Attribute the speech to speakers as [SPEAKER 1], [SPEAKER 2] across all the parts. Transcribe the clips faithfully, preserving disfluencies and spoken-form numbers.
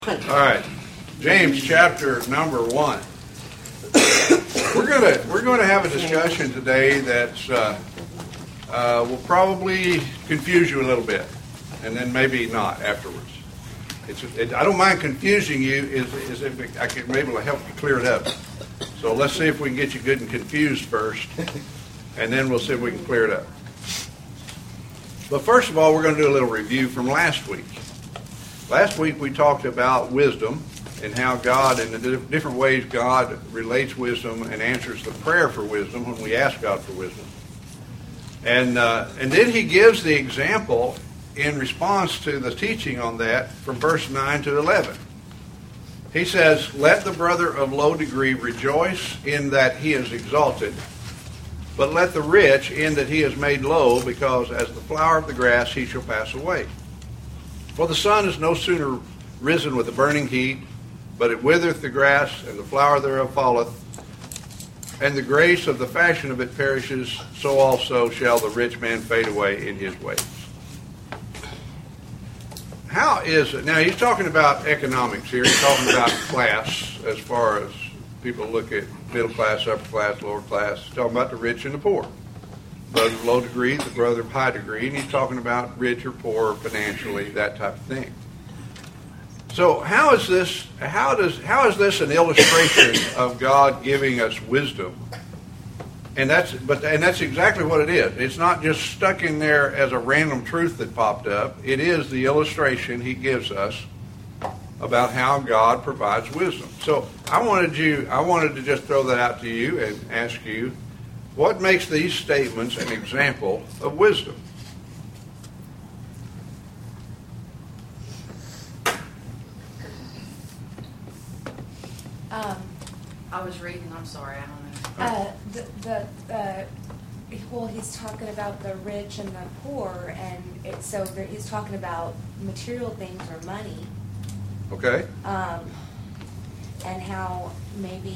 [SPEAKER 1] All right, James chapter number one. We're gonna we're going to have a discussion today that's uh, uh, will probably confuse you a little bit, and then maybe not afterwards. It's it, I don't mind confusing you, is is if I can be able to help you clear it up. So let's see if we can get you good and confused first, and then we'll see if we can clear it up. But first of all, we're going to do a little review from last week. Last week we talked about wisdom and how God, in the different ways God relates wisdom and answers the prayer for wisdom when we ask God for wisdom. And uh, and then he gives the example in response to the teaching on that from verse nine to eleven. He says, "Let the brother of low degree rejoice in that he is exalted, but let the rich in that he is made low, because as the flower of the grass he shall pass away. For the sun is no sooner risen with a burning heat, but it withereth the grass, and the flower thereof falleth, and the grace of the fashion of it perishes, so also shall the rich man fade away in his ways." How is it? Now, he's talking about economics here. He's talking about class as far as people look at middle class, upper class, lower class. He's talking about the rich and the poor. Brother of low degree, the brother of high degree, and he's talking about rich or poor financially, that type of thing. So how is this? How does? How is this an illustration of God giving us wisdom? And that's but and that's exactly what it is. It's not just stuck in there as a random truth that popped up. It is the illustration He gives us about how God provides wisdom. So I wanted you. I wanted to just throw that out to you and ask you, what makes these statements an example of wisdom?
[SPEAKER 2] Um, I was reading. I'm sorry. I don't know.
[SPEAKER 3] Uh, the, the uh, well, he's talking about the rich and the poor, and it, so there, he's talking about material things or money.
[SPEAKER 1] Okay.
[SPEAKER 3] Um, and how maybe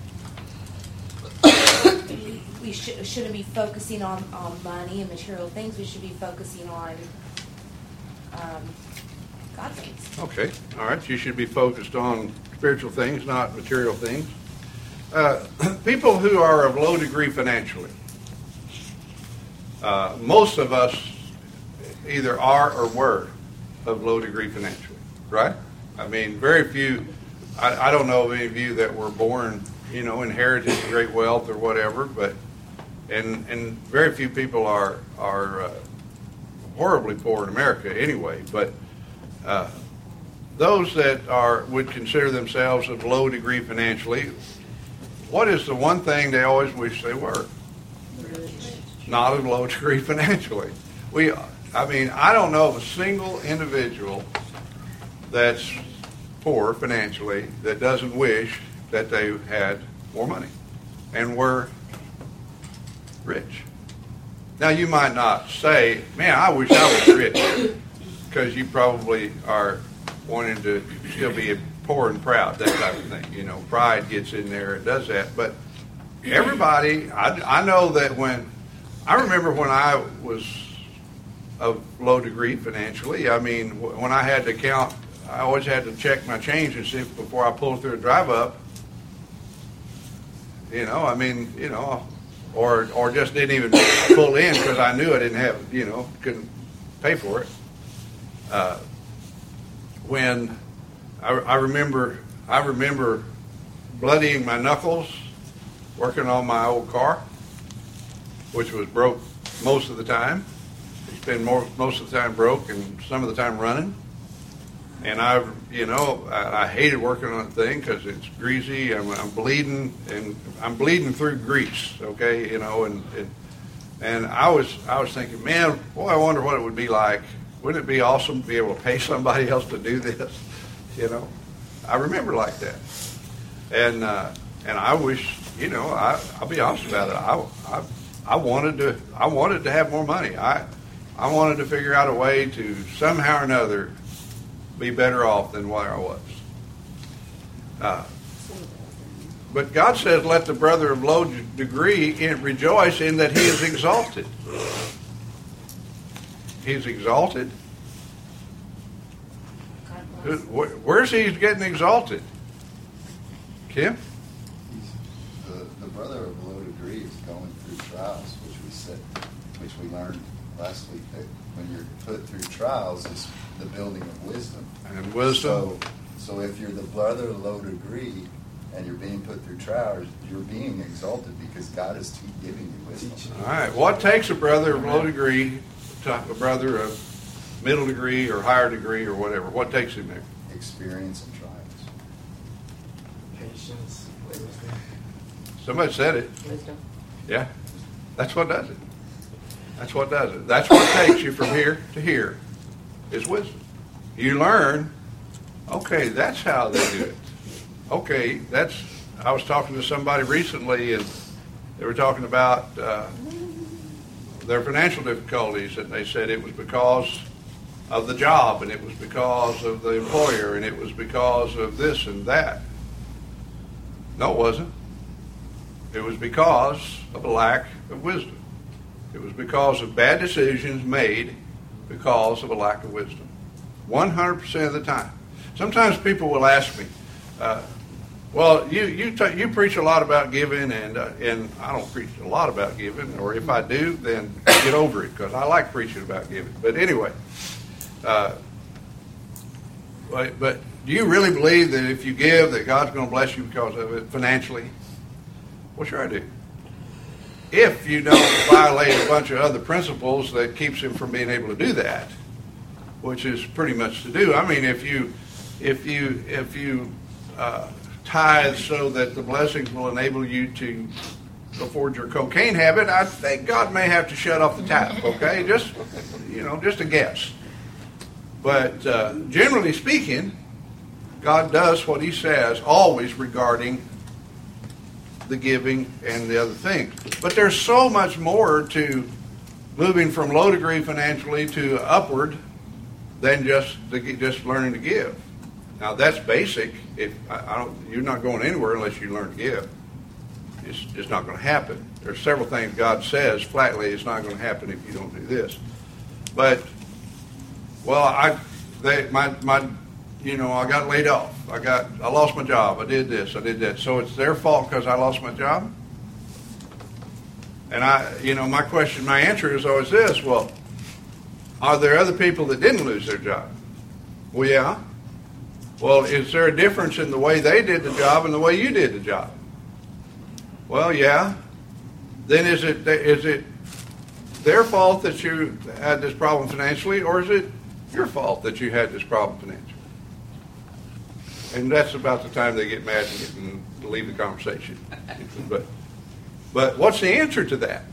[SPEAKER 3] we, we should, shouldn't be focusing on, on money and material things. We should be focusing on um, God things.
[SPEAKER 1] Okay. All right. You should be focused on spiritual things, not material things. Uh, people who are of low degree financially, uh, most of us either are or were of low degree financially, right? I mean, very few, I, I don't know of any of you that were born, you know, inherited great wealth or whatever, but, and and very few people are, are uh, horribly poor in America anyway, but uh, those that are would consider themselves of low degree financially, what is the one thing they always wish they were? Not of low degree financially. We, I mean, I don't know of a single individual that's poor financially that doesn't wish that they had more money and were rich. Now, you might not say, "Man, I wish I was rich," because you probably are wanting to still be poor and proud, that type of thing. You know, pride gets in there and does that. But everybody, I, I know that when, I remember when I was of low degree financially, I mean, when I had to count, I always had to check my change and see if, before I pulled through a drive up, you know, I mean, you know, or or just didn't even pull in because I knew I didn't have, you know, couldn't pay for it. Uh, when I, I remember, I remember bloodying my knuckles working on my old car, which was broke most of the time. It's been more, most of the time broke and some of the time running. And I, you know, I, I hated working on the thing because it's greasy. I'm, I'm bleeding, and I'm bleeding through grease. Okay, you know, and, and and I was I was thinking, man, boy, I wonder what it would be like. Wouldn't it be awesome to be able to pay somebody else to do this? You know, I remember like that, and uh, and I wish, you know, I I'll be honest about it. I, I I wanted to I wanted to have more money. I I wanted to figure out a way to somehow or another be better off than where I was. Uh, but God says, "Let the brother of low degree rejoice in that he is exalted." He's exalted.
[SPEAKER 3] God
[SPEAKER 1] Who, wh- where's he getting exalted? Kim?
[SPEAKER 4] He's, the, the brother of low degree is going through trials, which we said, which we learned last week, that when you're put through trials, it's the building of wisdom.
[SPEAKER 1] And wisdom.
[SPEAKER 4] So, so if you're the brother of low degree and you're being put through trials, you're being exalted because God is te- giving you wisdom.
[SPEAKER 1] All right. What takes a brother of low degree to a brother of middle degree or higher degree or whatever? What takes him there?
[SPEAKER 4] Experience and trials.
[SPEAKER 5] Patience, wisdom.
[SPEAKER 1] Somebody said it.
[SPEAKER 2] Wisdom.
[SPEAKER 1] Yeah. That's what does it. That's what does it. That's what takes you from here to here is wisdom. You learn, okay, that's how they do it. Okay, that's, I was talking to somebody recently and they were talking about uh, their financial difficulties, and they said it was because of the job, and it was because of the employer, and it was because of this and that. No, it wasn't. It was because of a lack of wisdom. It was because of bad decisions made because of a lack of wisdom. one hundred percent of the time. Sometimes people will ask me, uh, well, you you t- you preach a lot about giving, and uh, and I don't preach a lot about giving, or if I do, then get over it, because I like preaching about giving. But anyway, uh, but, but do you really believe that if you give, that God's going to bless you because of it financially? Well, sure I do. If you don't violate a bunch of other principles that keeps him from being able to do that, which is pretty much to do. I mean, if you if you if you uh, tithe so that the blessings will enable you to afford your cocaine habit, I think God may have to shut off the tap. Okay, just you know, just a guess. But uh, generally speaking, God does what He says always regarding the giving and the other things. But there's so much more to moving from low degree financially to upward than just the, just learning to give. Now that's basic. If I, I don't, you're not going anywhere unless you learn to give. It's just not going to happen. There's several things God says flatly it's not going to happen if you don't do this. But well, I they my my. You know, I got laid off. I got, I lost my job. I did this. I did that. So it's their fault because I lost my job. And I, you know, my question, my answer is always this: well, are there other people that didn't lose their job? Well, yeah. Well, is there a difference in the way they did the job and the way you did the job? Well, yeah. Then is it is it their fault that you had this problem financially, or is it your fault that you had this problem financially? And that's about the time they get mad and, get, and leave the conversation. But, but what's the answer to that?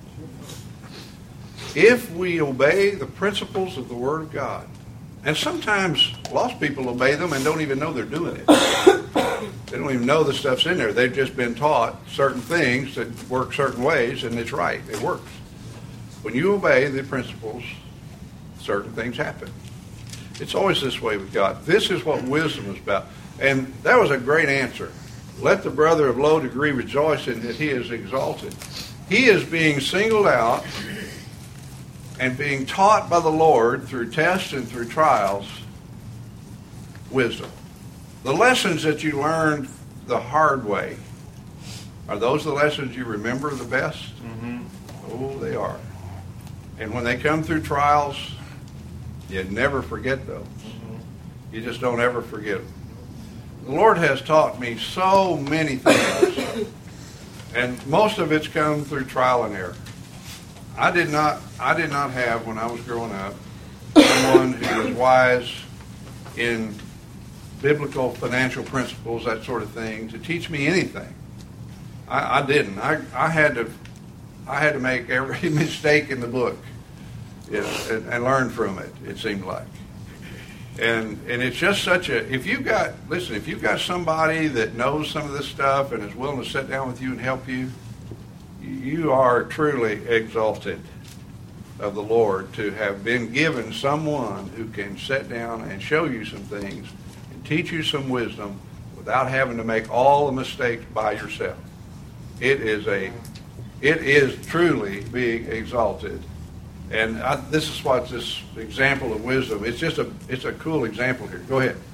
[SPEAKER 1] If we obey the principles of the Word of God, and sometimes lost people obey them and don't even know they're doing it. They don't even know the stuff's in there. They've just been taught certain things that work certain ways, and it's right. It works. When you obey the principles, certain things happen. It's always this way with God. This is what wisdom is about. And that was a great answer. Let the brother of low degree rejoice in that he is exalted. He is being singled out and being taught by the Lord through tests and through trials, wisdom. The lessons that you learned the hard way, are those the lessons you remember the best? Mm-hmm. Oh, they are. And when they come through trials, you never forget those. Mm-hmm. You just don't ever forget them. The Lord has taught me so many things, and most of it's come through trial and error. I did not, I did not have, when I was growing up, someone who was wise in biblical financial principles, that sort of thing, to teach me anything. I, I didn't. I, I had to, I had to make every mistake in the book. You know, and, and learn from it, it seemed like. And and it's just such a, if you've got, listen, if you've got somebody that knows some of this stuff and is willing to sit down with you and help you, you are truly exalted of the Lord to have been given someone who can sit down and show you some things and teach you some wisdom without having to make all the mistakes by yourself. It is a, it is truly being exalted. And I, this is what this example of wisdom, it's just a, it's a cool example here. Go ahead.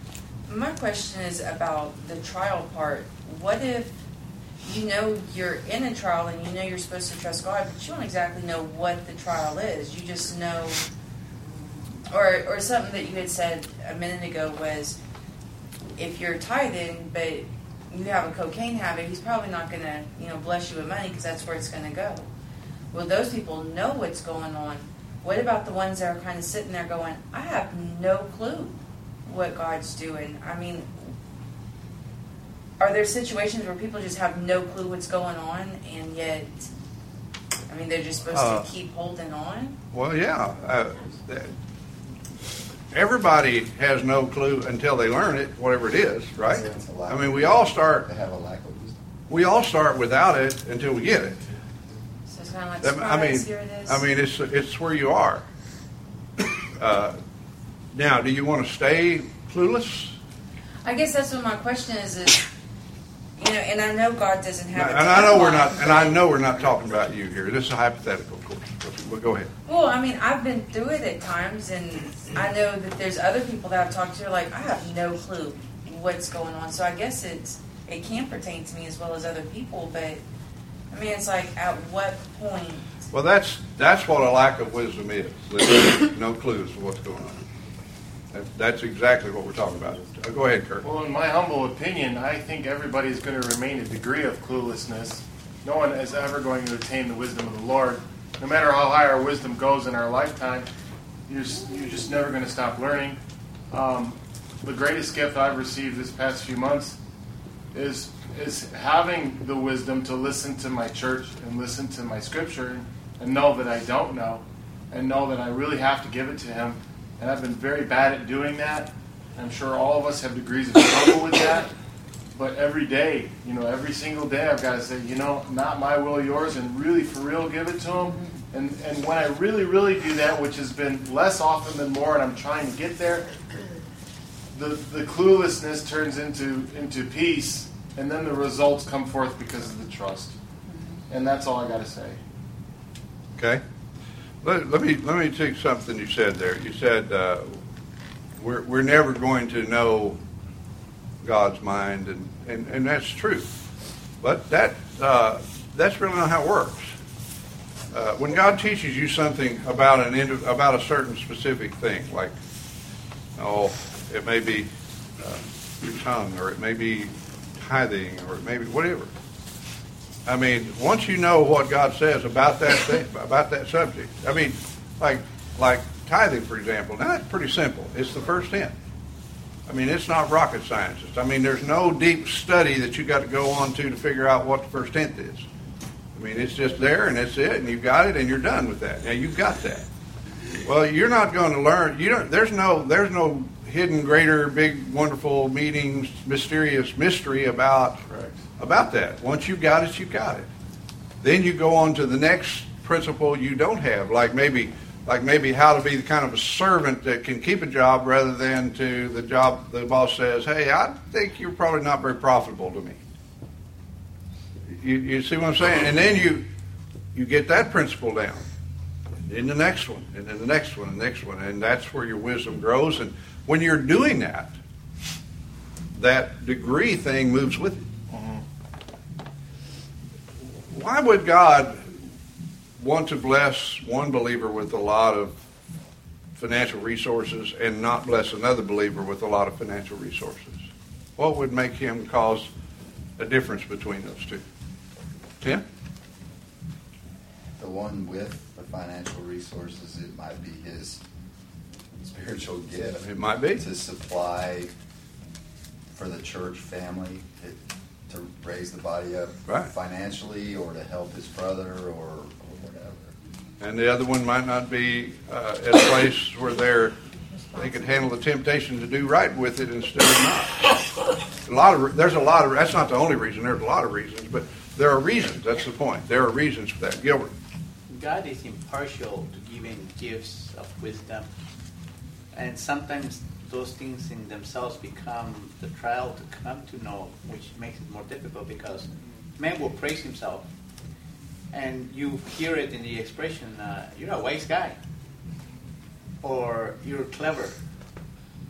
[SPEAKER 2] My question is about the trial part. What if you know you're in a trial and you know you're supposed to trust God, but you don't exactly know what the trial is. You just know, or or something that you had said a minute ago was, if you're tithing, but you have a cocaine habit, he's probably not going to, you know, bless you with money because that's where it's going to go. Well, those people know what's going on. What about the ones that are kind of sitting there going, I have no clue what God's doing? I mean, are there situations where people just have no clue what's going on, and yet, I mean, they're just supposed
[SPEAKER 1] Uh,
[SPEAKER 2] to keep holding on?
[SPEAKER 1] Well, yeah. Uh, everybody has no clue until they learn it, whatever it is, right?
[SPEAKER 4] It's a lack
[SPEAKER 1] I mean,
[SPEAKER 4] of
[SPEAKER 1] we all
[SPEAKER 4] wisdom.
[SPEAKER 1] start.
[SPEAKER 4] They have a lack of wisdom.
[SPEAKER 1] We all start without it until we get it.
[SPEAKER 2] So it's kind of like,
[SPEAKER 1] That-
[SPEAKER 2] surprise,
[SPEAKER 1] I mean,
[SPEAKER 2] here it is.
[SPEAKER 1] I mean, it's it's where you are. Uh, now, do you want to stay clueless?
[SPEAKER 2] I guess that's what my question is, is, you know, and I know God doesn't have a
[SPEAKER 1] And I know we're
[SPEAKER 2] timeline,
[SPEAKER 1] not, and I
[SPEAKER 2] but-
[SPEAKER 1] know we're not talking about you here. This is a hypothetical, of course. But go ahead.
[SPEAKER 2] Well, I mean, I've been through it at times, and I know that there's other people that I've talked to, like, I have no clue what's going on. So I guess it's it can pertain to me as well as other people, but I mean, it's like, at what point?
[SPEAKER 1] Well, that's that's what a lack of wisdom is. There's no clues of what's going on. That, that's exactly what we're talking about. Uh, go ahead, Kurt.
[SPEAKER 5] Well, in my humble opinion, I think everybody's going to remain a degree of cluelessness. No one is ever going to attain the wisdom of the Lord. No matter how high our wisdom goes in our lifetime, you're, s- you're just never going to stop learning. Um, the greatest gift I've received this past few months is is having the wisdom to listen to my church and listen to my scripture and, and know that I don't know and know that I really have to give it to Him. And I've been very bad at doing that. I'm sure all of us have degrees of struggle with that. But every day, you know, every single day I've got to say, you know, not my will, yours, and really for real give it to Him. And and when I really, really do that, which has been less often than more, and I'm trying to get there, the, the cluelessness turns into, into peace, and then the results come forth because of the trust. And that's all I got to say.
[SPEAKER 1] Okay. Let, let me let me take something you said there. You said uh, we're we're never going to know God's mind, and, and, and that's true. But that uh, that's really not how it works. Uh, when God teaches you something about an indi- about a certain specific thing, like oh, it may be uh, your tongue, or it may be tithing, or it may be whatever. I mean, once you know what God says about that thing, about that subject, I mean, like like tithing, for example, now that's pretty simple. It's the first tenth. I mean, it's not rocket science. I mean, there's no deep study that you got to go on to to figure out what the first tenth is. I mean, it's just there, and that's it, and you've got it, and you're done with that. Now you've got that. Well, you're not going to learn. You don't. There's no. There's no hidden, greater, big, wonderful meaning, mysterious mystery about.
[SPEAKER 5] Correct.
[SPEAKER 1] About that. Once you've got it, you've got it. Then you go on to the next principle you don't have, like maybe like maybe how to be the kind of a servant that can keep a job rather than to the job the boss says, hey, I think you're probably not very profitable to me. You, you see what I'm saying? And then you you get that principle down. And then the next one, and then the next one, and the next one. And that's where your wisdom grows. And when you're doing that, that degree thing moves with it. Why would God want to bless one believer with a lot of financial resources and not bless another believer with a lot of financial resources? What would make Him cause a difference between those two? Tim?
[SPEAKER 4] The one with the financial resources, it might be his spiritual gift.
[SPEAKER 1] It might be.
[SPEAKER 4] To supply for the church family, it, to raise the body up
[SPEAKER 1] Right.
[SPEAKER 4] financially, or to help his brother, or, or whatever.
[SPEAKER 1] And the other one might not be uh, at a place where they're they can handle the temptation to do right with it instead of not. A lot of there's a lot of that's not the only reason. There's a lot of reasons, but there are reasons. That's the point. There are reasons for that. Gilbert.
[SPEAKER 6] God is impartial to giving gifts of wisdom, and sometimes those things in themselves become the trial to come to know, which makes it more difficult because man will praise himself, and you hear it in the expression, uh, you're a wise guy, or you're clever,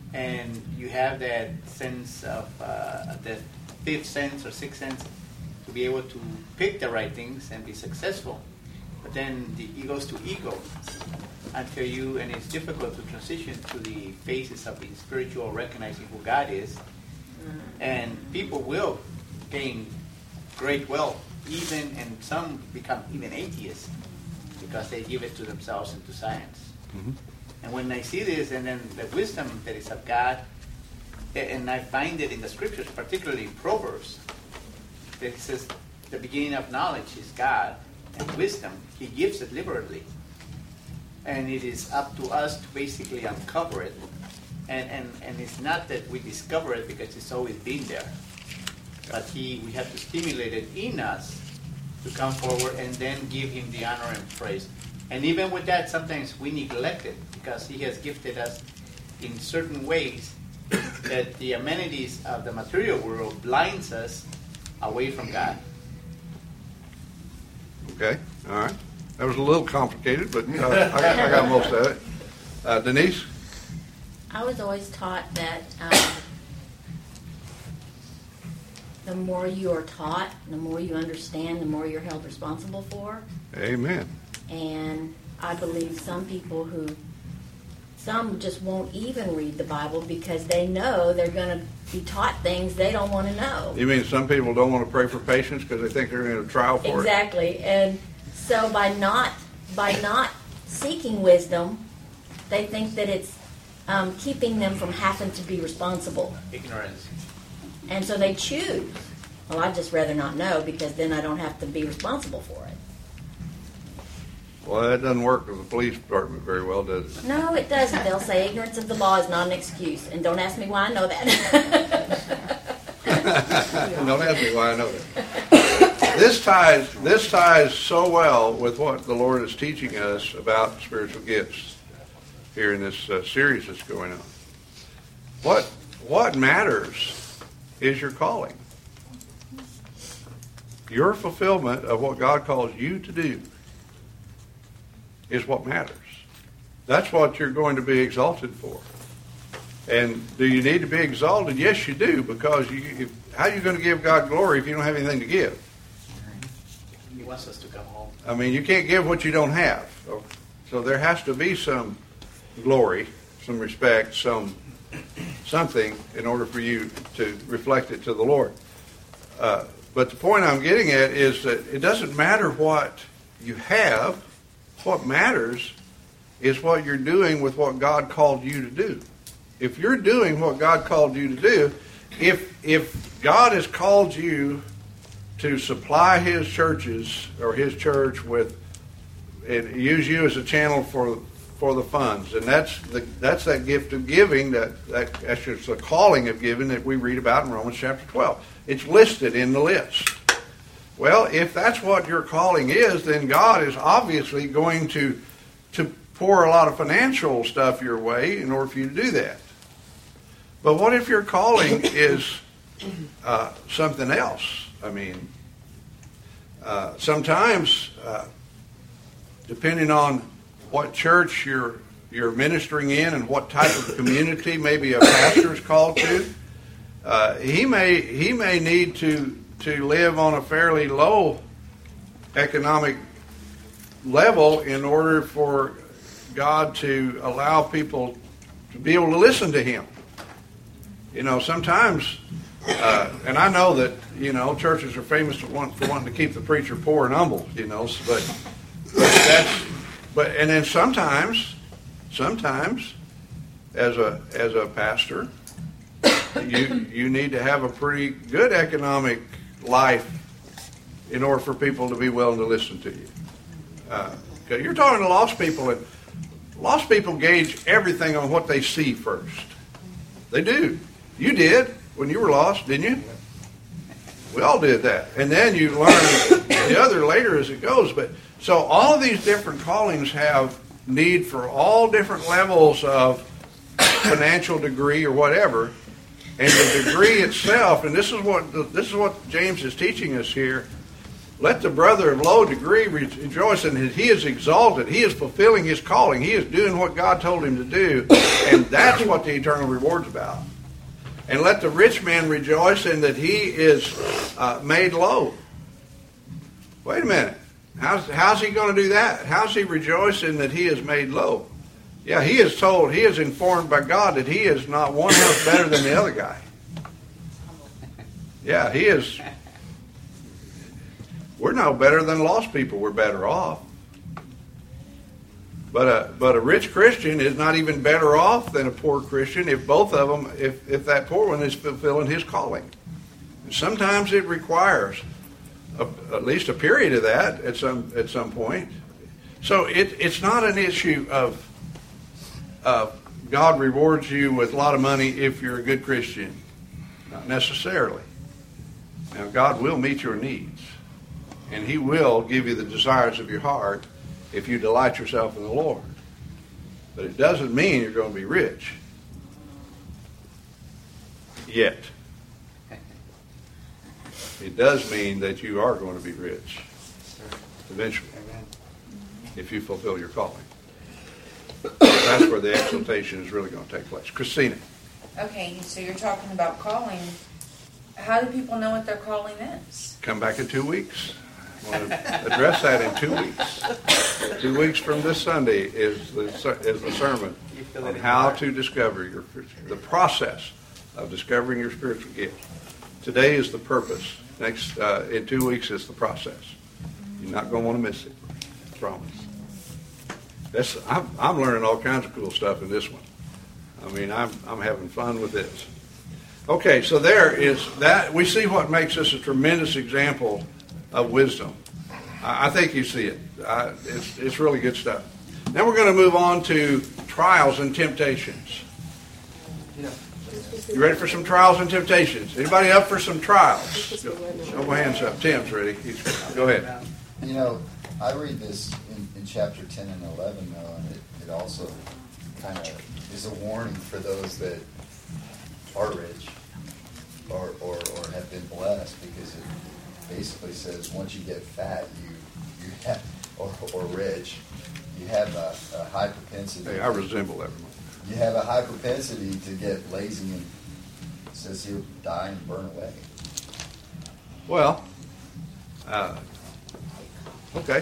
[SPEAKER 6] and you have that sense of uh, that fifth sense or sixth sense to be able to pick the right things and be successful. But then the, it goes to ego until you, and it's difficult to transition to the phases of the spiritual, recognizing who God is. And people will gain great wealth, even, and some become even atheists because they give it to themselves and to science.
[SPEAKER 1] Mm-hmm.
[SPEAKER 6] And when I see this, and then the wisdom that is of God, and I find it in the scriptures, particularly in Proverbs, that it says the beginning of knowledge is God, and wisdom, He gives it liberally. And it is up to us to basically uncover it. And, and, and it's not that we discover it because it's always been there. But he, we have to stimulate it in us to come forward and then give Him the honor and praise. And even with that, sometimes we neglect it because He has gifted us in certain ways that the amenities of the material world blinds us away from God.
[SPEAKER 1] Okay, all right. That was a little complicated, but uh, I, I got most of it. Uh, Denise?
[SPEAKER 7] I was always taught that um, the more you are taught, the more you understand, the more you're held responsible for.
[SPEAKER 1] Amen.
[SPEAKER 7] And I believe some people who, some just won't even read the Bible because they know they're going to be taught things they don't want to know.
[SPEAKER 1] You mean some people don't want to pray for patients because they think they're in a trial for
[SPEAKER 7] Exactly.
[SPEAKER 1] it?
[SPEAKER 7] And so by not by not seeking wisdom, they think that it's um, keeping them from having to be responsible.
[SPEAKER 6] Ignorance.
[SPEAKER 7] And so they choose, well, I'd just rather not know because then I don't have to be responsible for it.
[SPEAKER 1] Well, that doesn't work with the police department very well, does it?
[SPEAKER 7] No, it doesn't. They'll say ignorance of the law is not an excuse. And don't ask me why I know that.
[SPEAKER 1] Don't ask me why I know that. This ties, this ties so well with what the Lord is teaching us about spiritual gifts here in this uh, series that's going on. What, what matters is your calling. Your fulfillment of what God calls you to do is what matters. That's what you're going to be exalted for. And do you need to be exalted? Yes, you do, because you, if, how are you going to give God glory if you don't have anything to give?
[SPEAKER 6] He wants us to come home.
[SPEAKER 1] I mean, you can't give what you don't have. So, so there has to be some glory, some respect, some something in order for you to reflect it to the Lord. Uh, but the point I'm getting at is that it doesn't matter what you have. What matters is what you're doing with what God called you to do. If you're doing what God called you to do, if if God has called you to supply His churches or His church with, and use you as a channel for for the funds, and that's the that's that gift of giving, that, that that's just the calling of giving that we read about in Romans chapter twelve. It's listed in the list. Well, if that's what your calling is, then God is obviously going to to pour a lot of financial stuff your way in order for you to do that. But what if your calling is uh, something else? I mean, uh, sometimes, uh, depending on what church you're you're ministering in and what type of community maybe a pastor is called to, uh, he may he may need to to live on a fairly low economic level in order for God to allow people to be able to listen to Him. You know, sometimes, uh, and I know that, you know, churches are famous for, want, for wanting to keep the preacher poor and humble, you know, but, but that's, but, and then sometimes, sometimes, as a, as a pastor, you, you need to have a pretty good economic life in order for people to be willing to listen to you. Uh, 'cause you're talking to lost people, and lost people gauge everything on what they see first. They do. You did when you were lost, didn't you? We all did that. And then you learn the other later as it goes. But so all of these different callings have need for all different levels of financial degree or whatever. And the degree itself, and this is what this is what James is teaching us here, Let the brother of low degree rejoice in his, he is exalted. He is fulfilling his calling. He is doing what God told him to do. And that's what the eternal reward's about. And let the rich man rejoice in that he is uh, made low. Wait a minute. How's, how's he going to do that? How's he rejoicing that he is made low? Yeah, he is told, he is informed by God that he is not one house better than the other guy. Yeah, he is. We're no better than lost people. We're better off. But a, but a rich Christian is not even better off than a poor Christian if both of them, if, if that poor one is fulfilling his calling. And sometimes it requires a, at least a period of that at some at some point. So it, it's not an issue of uh, God rewards you with a lot of money if you're a good Christian. Not necessarily. Now, God will meet your needs. And He will give you the desires of your heart if you delight yourself in the Lord. But it doesn't mean you're going to be rich. Yet. It does mean that you are going to be rich. Eventually. If you fulfill your calling. That's where the exaltation is really going to take place. Christina.
[SPEAKER 2] Okay, so you're talking about calling. How do people know what their calling is?
[SPEAKER 1] Come back in two weeks. I want to address that in two weeks. Two weeks from this Sunday is the, is the sermon on how to discover your the process of discovering your spiritual gift. Today is the purpose. Next, uh, in two weeks is the process. You're not going to want to miss it. I promise. That's I'm, I'm learning all kinds of cool stuff in this one. I mean, I'm I'm having fun with this. Okay, so there is that. We see what makes this a tremendous example of wisdom. I think you see it. Uh, it's, it's really good stuff. Now we're going to move on to trials and temptations. You ready for some trials and temptations? Anybody up for some trials? Show my hands up. Tim's ready. He's, go ahead.
[SPEAKER 4] You know, I read this in, in chapter ten and eleven, though, and it, it also kind of is a warning for those that are rich or, or, or have been blessed, because it basically says once you get fat, you you have, or, or rich, you have a, a high propensity.
[SPEAKER 1] Hey, I resemble everyone.
[SPEAKER 4] You have a high propensity to get lazy, and it says he'll die and burn away.
[SPEAKER 1] Well, uh, okay.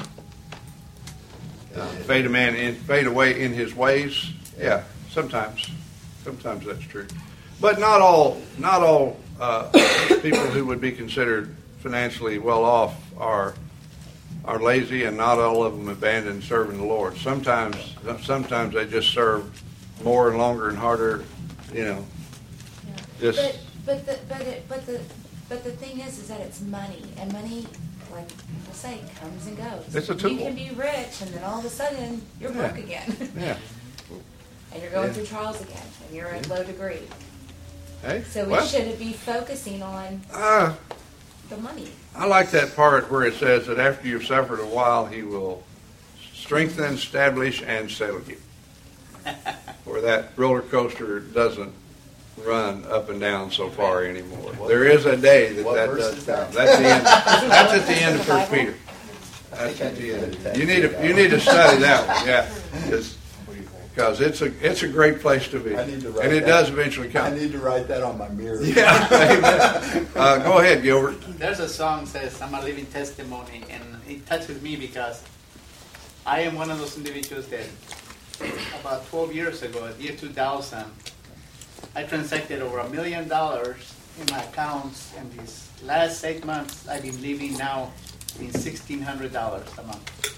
[SPEAKER 1] Uh, fade a man in, fade away in his ways. Yeah, sometimes, sometimes that's true. But not all, not all uh, people who would be considered financially well off are are lazy, and not all of them abandon serving the Lord. Sometimes, sometimes they just serve more and longer and harder. You know,
[SPEAKER 3] Yeah.
[SPEAKER 1] just.
[SPEAKER 3] But but the but it but the but the thing is, is that it's money, and money, like people say, comes and goes.
[SPEAKER 1] It's a tool.
[SPEAKER 3] You can be rich, and then all of a sudden you're
[SPEAKER 1] Yeah.
[SPEAKER 3] broke again.
[SPEAKER 1] Yeah.
[SPEAKER 3] And you're going
[SPEAKER 1] Yeah.
[SPEAKER 3] through trials again, and you're at low degree.
[SPEAKER 1] Hey.
[SPEAKER 3] So we
[SPEAKER 1] well,
[SPEAKER 3] shouldn't be focusing on
[SPEAKER 1] Uh,
[SPEAKER 3] the money.
[SPEAKER 1] I like that part where it says that after you've suffered a while, He will strengthen, establish, and settle you. Where that roller coaster doesn't run up and down so far anymore. There is a day that
[SPEAKER 4] What
[SPEAKER 1] that
[SPEAKER 4] verse
[SPEAKER 1] does
[SPEAKER 4] is that?
[SPEAKER 1] come. That's the end. That's at the end of
[SPEAKER 3] The
[SPEAKER 1] First
[SPEAKER 3] Bible?
[SPEAKER 1] Peter. That's at the end.
[SPEAKER 4] I
[SPEAKER 1] You need to you need to study that one, yeah, because it's a it's a great place to be,
[SPEAKER 8] I need to write
[SPEAKER 1] and it
[SPEAKER 8] that.
[SPEAKER 1] does eventually
[SPEAKER 8] I
[SPEAKER 1] come.
[SPEAKER 8] need to write that on my mirror.
[SPEAKER 1] Yeah, amen. Uh, go ahead, Gilbert.
[SPEAKER 6] There's a song that says, I'm a living testimony, and it touches me because I am one of those individuals that about twelve years ago, year two thousand, I transacted over a million dollars in my accounts, and these last eight months I've been living now in sixteen hundred dollars a month.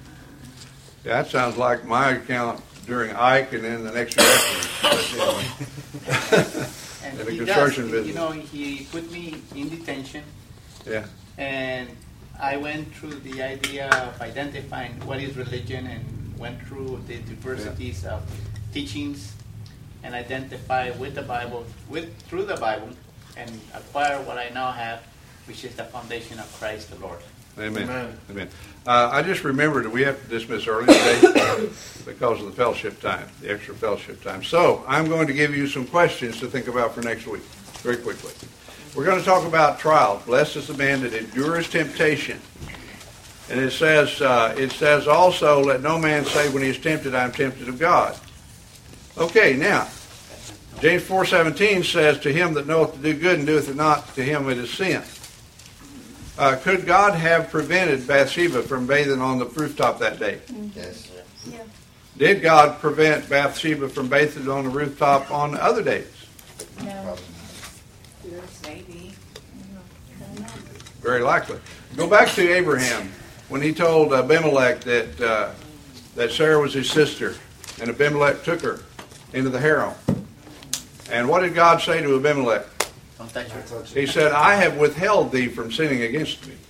[SPEAKER 1] Yeah, that sounds like my account during Ike and then the next election. But anyway.
[SPEAKER 6] And
[SPEAKER 1] In the
[SPEAKER 6] he
[SPEAKER 1] construction
[SPEAKER 6] does,
[SPEAKER 1] business.
[SPEAKER 6] you know, he put me in detention,
[SPEAKER 1] Yeah.
[SPEAKER 6] and I went through the idea of identifying what is religion, and went through the diversities of teachings, and identify with the Bible, with through the Bible, and acquire what I now have, which is the foundation of Christ the Lord.
[SPEAKER 1] Amen.
[SPEAKER 5] Amen.
[SPEAKER 1] Amen. Uh, I just remembered that we have to dismiss early today because of the fellowship time, the extra fellowship time. So I'm going to give you some questions to think about for next week, very quickly. we're going to talk about trials. Blessed is the man that endures temptation. And it says, uh, it says also, let no man say when he is tempted, I am tempted of God. Okay, now, James four seventeen says, to him that knoweth to do good and doeth it not, to him it is sin. Uh, could God have prevented Bathsheba from bathing on the rooftop that day?
[SPEAKER 4] Yes.
[SPEAKER 3] Yeah.
[SPEAKER 1] Did God prevent Bathsheba from bathing on the rooftop on other days?
[SPEAKER 3] No.
[SPEAKER 4] Probably not.
[SPEAKER 2] Maybe.
[SPEAKER 1] Very likely. Go back to Abraham when he told Abimelech that uh, that Sarah was his sister, and Abimelech took her into the harem. And what did God say to Abimelech?
[SPEAKER 6] Don't touch her.
[SPEAKER 1] He said, I have withheld thee from sinning against me.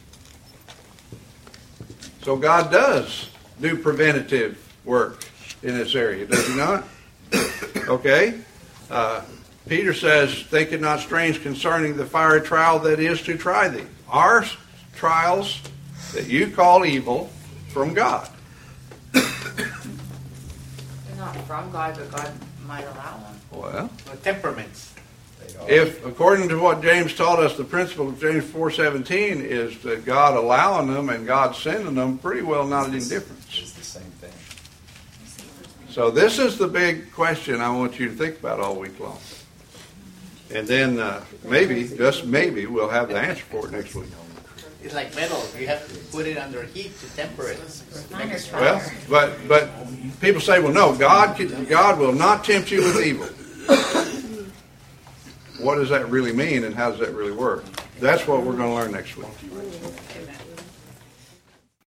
[SPEAKER 1] So God does do preventative work in this area, does he not? Okay. Uh, Peter says, think it not strange concerning the fiery trial that is to try thee. Are trials that you call evil from God?
[SPEAKER 2] They're not from God, but God might allow them.
[SPEAKER 1] Well,
[SPEAKER 6] The temperaments.
[SPEAKER 1] if, according to what James taught us, the principle of James four seventeen is that God allowing them and God sending them, pretty well not any difference.
[SPEAKER 4] It's the same thing.
[SPEAKER 1] So this is the big question I want you to think about all week long. And then uh, maybe, just maybe, we'll have the answer for it next week.
[SPEAKER 6] It's like metal. You have to put it under heat to temper it. Make it stronger.
[SPEAKER 1] Well, but but people say, well, no, God can, God will not tempt you with evil. What does that really mean, and how does that really work? That's what we're going to learn next week.
[SPEAKER 2] Amen.